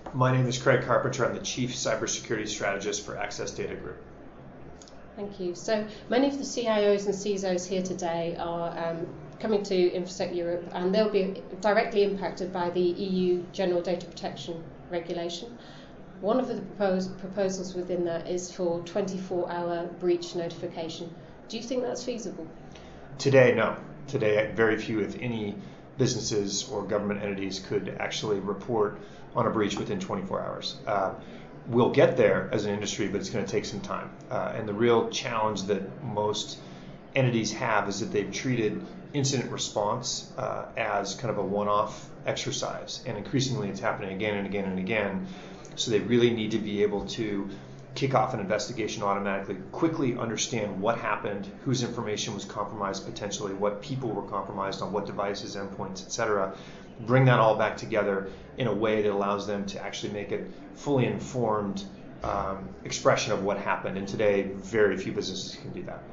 My name is Craig Carpenter. I'm the Chief Cybersecurity Strategist for Access Data Group. Thank you. So many of the CIOs and CISOs here today are coming to InfoSec Europe, and they'll be directly impacted by the EU General Data Protection Regulation. One of the proposals within that is for 24-hour breach notification. Do you think that's feasible? Today, no. Today, very few, if any, businesses or government entities could actually report on a breach within 24 hours. We'll get there as an industry, but it's going to take some time. And the real challenge that most entities have is that they've treated incident response as kind of a one-off exercise. And increasingly, it's happening again and again and again. So they really need to be able to kick off an investigation automatically, quickly understand what happened, whose information was compromised potentially, what people were compromised on what devices, endpoints, etc. Bring that all back together in a way that allows them to actually make a fully informed expression of what happened. And today, very few businesses can do that.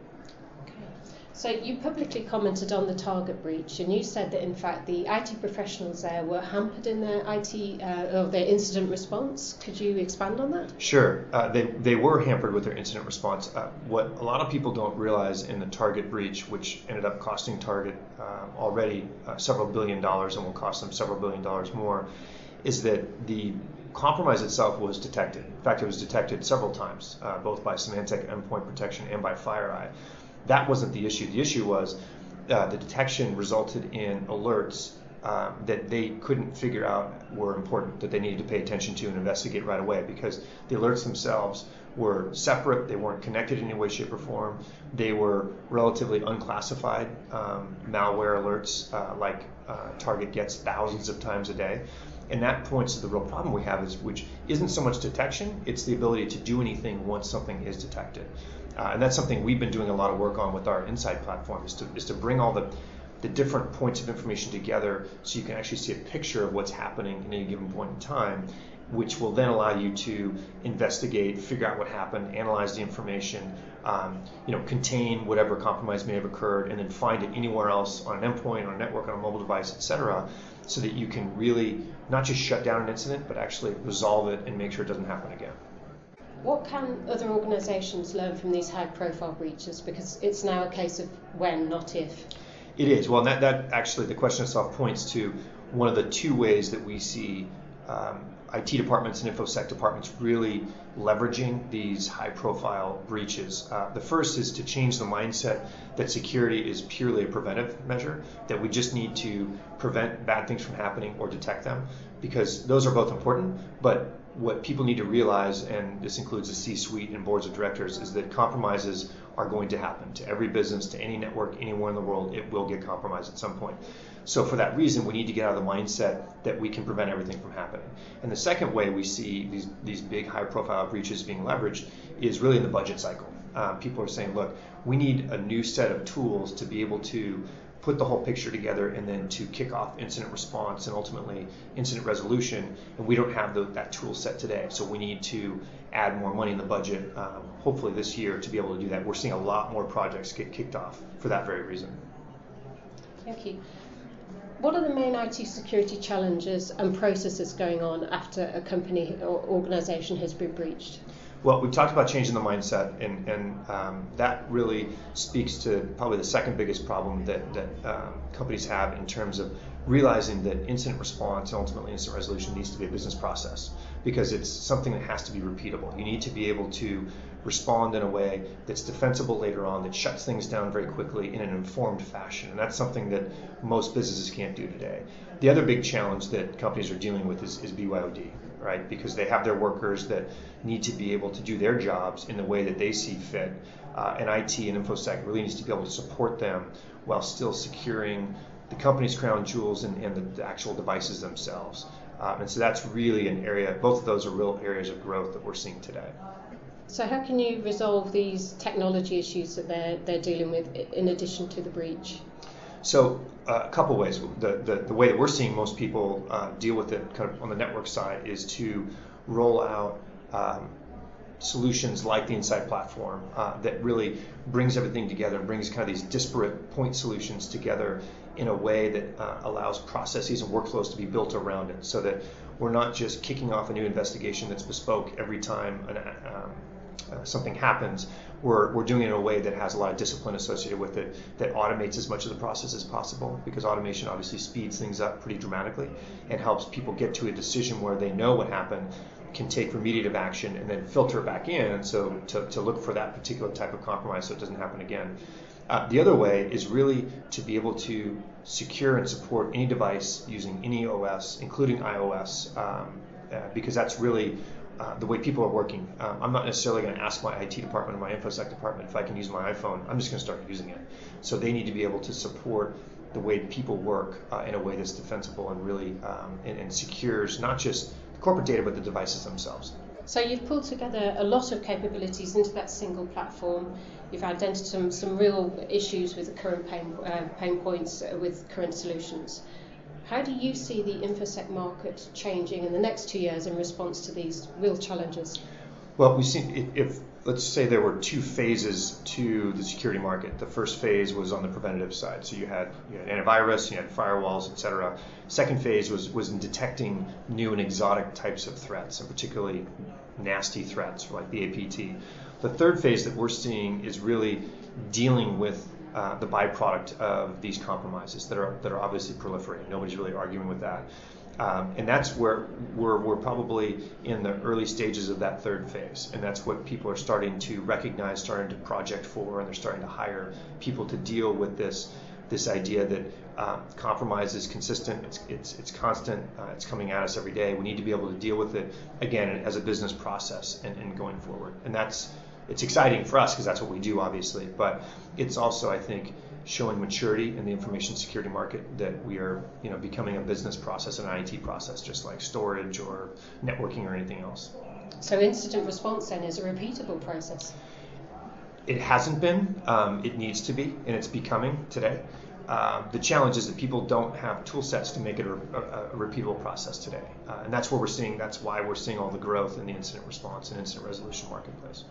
So you publicly commented on the Target breach, and you said that in fact the IT professionals there were hampered in their their incident response. Could you expand on that? Sure. They were hampered with their incident response. What a lot of people don't realize in the Target breach, which ended up costing Target already several $billion and will cost them several $billion more, is that the compromise itself was detected. In fact, it was detected several times, both by Symantec Endpoint Protection and by FireEye. That wasn't the issue. The issue was the detection resulted in alerts that they couldn't figure out were important, that they needed to pay attention to and investigate right away, because the alerts themselves were separate. They weren't connected in any way, shape, or form. They were relatively unclassified malware alerts like Target gets thousands of times a day. And that points to the real problem we have, which isn't so much detection, it's the ability to do anything once something is detected. And that's something we've been doing a lot of work on with our Insight platform, is to bring all the different points of information together so you can actually see a picture of what's happening at any given point in time, which will then allow you to investigate, figure out what happened, analyze the information, contain whatever compromise may have occurred, and then find it anywhere else on an endpoint, on a network, on a mobile device, etc., so that you can really not just shut down an incident, but actually resolve it and make sure it doesn't happen again. What can other organisations learn from these high-profile breaches? Because it's now a case of when, not if. It is. Well, that actually, the question itself points to one of the two ways that we see IT departments and InfoSec departments really leveraging these high-profile breaches. The first is to change the mindset that security is purely a preventive measure, that we just need to prevent bad things from happening or detect them, because those are both important, but what people need to realize, and this includes the C-suite and boards of directors, is that compromises are going to happen to every business, to any network, anywhere in the world. It will get compromised at some point. So for that reason, we need to get out of the mindset that we can prevent everything from happening. And the second way we see these big high-profile breaches being leveraged is really in the budget cycle. People are saying, look, we need a new set of tools to be able to put the whole picture together and then to kick off incident response and ultimately incident resolution, and we don't have that tool set today. So we need to add more money in the budget, hopefully this year, to be able to do that. We're seeing a lot more projects get kicked off for that very reason. Thank you. What are the main IT security challenges and processes going on after a company or organisation has been breached? Well, we've talked about changing the mindset, and that really speaks to probably the second biggest problem that companies have in terms of realizing that incident response and ultimately incident resolution needs to be a business process, because it's something that has to be repeatable. You need to be able to respond in a way that's defensible later on, that shuts things down very quickly in an informed fashion, and that's something that most businesses can't do today. The other big challenge that companies are dealing with is BYOD, right? Because they have their workers that need to be able to do their jobs in the way that they see fit, and IT and InfoSec really needs to be able to support them while still securing the company's crown jewels and the actual devices themselves. And so that's really an area, both of those are real areas of growth that we're seeing today. So how can you resolve these technology issues that they're dealing with in addition to the breach? So a couple ways. The way that we're seeing most people deal with it kind of on the network side is to roll out solutions like the Insight platform that really brings everything together and brings kind of these disparate point solutions together in a way that allows processes and workflows to be built around it, so that we're not just kicking off a new investigation that's bespoke every time something happens. We're doing it in a way that has a lot of discipline associated with it, that automates as much of the process as possible, because automation obviously speeds things up pretty dramatically and helps people get to a decision where they know what happened, can take remediative action, and then filter it back in, so to look for that particular type of compromise so it doesn't happen again. The other way is really to be able to secure and support any device using any OS, including iOS, because that's really the way people are working. I'm not necessarily going to ask my IT department or my InfoSec department if I can use my iPhone. I'm just going to start using it. So they need to be able to support the way people work in a way that's defensible and really and secures not just the corporate data but the devices themselves. So you've pulled together a lot of capabilities into that single platform. You've identified some real issues with the current pain points with current solutions. How do you see the InfoSec market changing in the next 2 years in response to these real challenges? Well, we've seen, if let's say there were two phases to the security market. The first phase was on the preventative side. So you had antivirus, you had firewalls, etc. Second phase was in detecting new and exotic types of threats, and particularly nasty threats like the APT. The third phase that we're seeing is really dealing with the byproduct of these compromises that are obviously proliferating. Nobody's really arguing with that. And that's where we're probably in the early stages of that third phase. And that's what people are starting to recognize, starting to project for, and they're starting to hire people to deal with this idea that compromise is consistent, it's constant, it's coming at us every day. We need to be able to deal with it, again, as a business process and going forward. And it's exciting for us because that's what we do, obviously, but it's also, I think, showing maturity in the information security market, that we are becoming a business process and an IT process, just like storage or networking or anything else. So incident response then is a repeatable process? It hasn't been. It needs to be, and it's becoming today. The challenge is that people don't have tool sets to make it a repeatable process today. And that's why we're seeing all the growth in the incident response and incident resolution marketplace.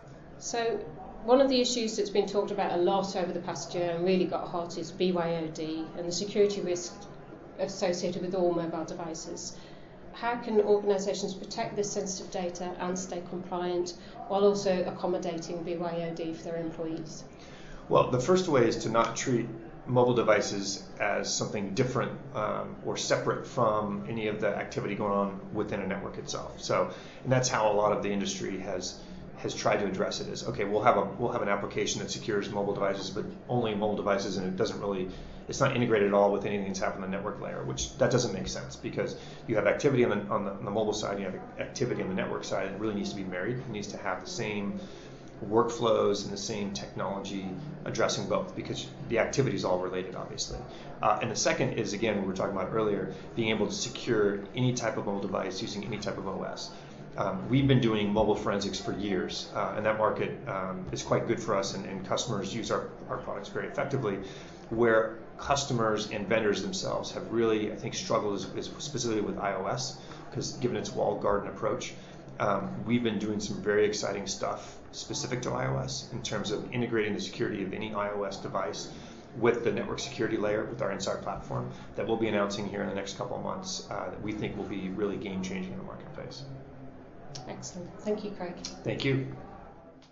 So one of the issues that's been talked about a lot over the past year and really got hot is BYOD and the security risk associated with all mobile devices. How can organisations protect this sensitive data and stay compliant while also accommodating BYOD for their employees? Well, the first way is to not treat mobile devices as something different or separate from any of the activity going on within a network itself. And that's how a lot of the industry has tried to address it. Is okay, we'll have an application that secures mobile devices, but only mobile devices, and it's not integrated at all with anything that's happening on the network layer, which that doesn't make sense, because you have activity on the mobile side, you have activity on the network side, and it really needs to be married. It needs to have the same workflows and the same technology addressing both, because the activity is all related, obviously. And the second is, again, what we were talking about earlier, being able to secure any type of mobile device using any type of OS. We've been doing mobile forensics for years, and that market is quite good for us, and customers use our products very effectively. Where customers and vendors themselves have really, I think, struggled is specifically with iOS, because given its walled garden approach, we've been doing some very exciting stuff specific to iOS in terms of integrating the security of any iOS device with the network security layer with our InSIDE platform that we'll be announcing here in the next couple of months, that we think will be really game-changing in the marketplace. Excellent. Thank you, Craig. Thank you.